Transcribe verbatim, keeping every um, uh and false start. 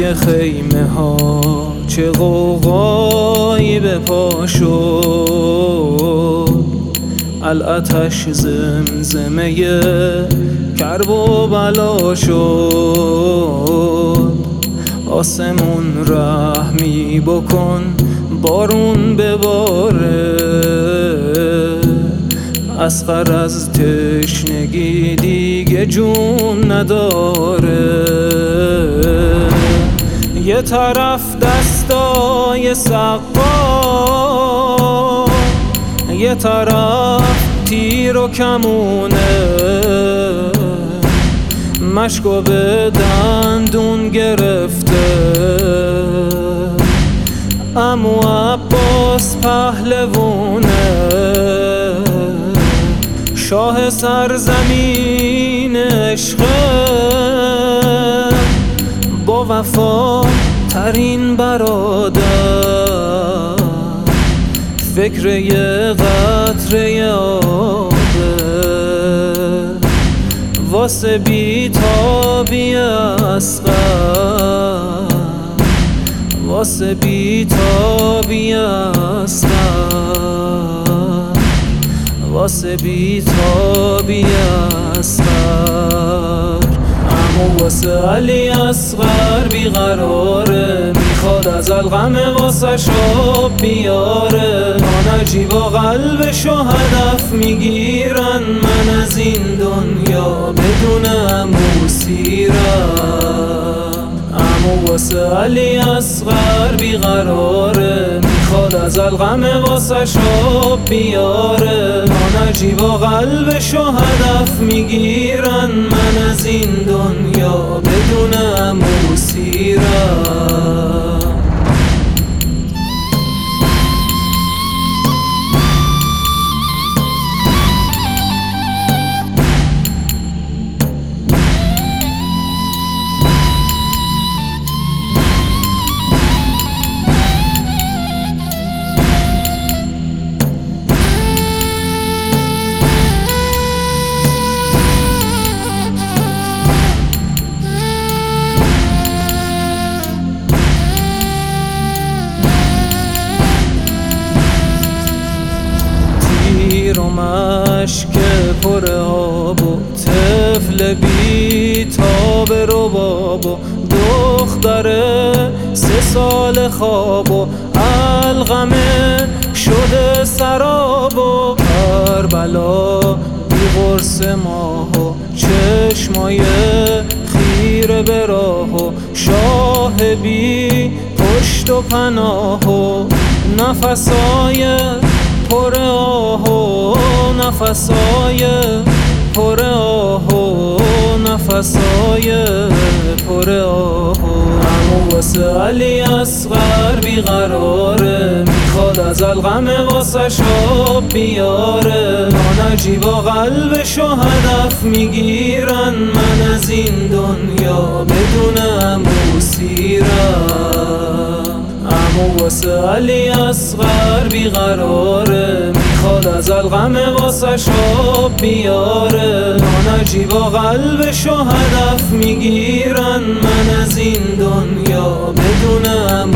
توی خیمه ها چه غوغایی به پا شد، الاتش زمزمه کرب و بلا شد. آسمون رحمی بکن بارون بباره، اصغر از تشنگی دیگه جون نداره. یه طرف دستای سقا، یه طرف تیر و کمونه، مشکو به دندون گرفته. عمو عباس پهلوونه، شاه سرزمین عشقه، با وفا ترین برادر، فکر یه قطره آبه، واسه بی‌تابی اصغر، واسه بی‌تابی اصغر، واسه بی‌تابی اصغر. اما واسه علی اصغر بیقراره، میخواد از الغم واسه شاب بیاره. نجیبا قلبشو هدف میگیرن، من از این دنیا بدون عمو سیرم. اما واسه علی اصغر بیقراره، میخواد از الغم واسه شاب بیاره. نجیبا قلبشو هدف میگیرن، من از این دنیا بدون عمو سیرم. تیر و مشک پر آب و طفل بی تاب رباب و دختر سه سال خواب و الغمه شده سراب و کربلا بی قرص ماه و چشمای خیره به راه و شاه بی پشت و پناه و نفسای پر آه و نفسای پر آه و نفسای پر آه. اما واسه علی اصغر بیقراره، میخواد از الغم واسه شاب بیاره. نجیبا قلبشو هدف میگیرن، من از این دنیا بدون عمو سیرم. اما واسه علی اصغر بیقراره، میخواد از الغم واسه شاب بیاره. نجیبا قلبشو هدف میگیرن، من از این دنیا بدون عمو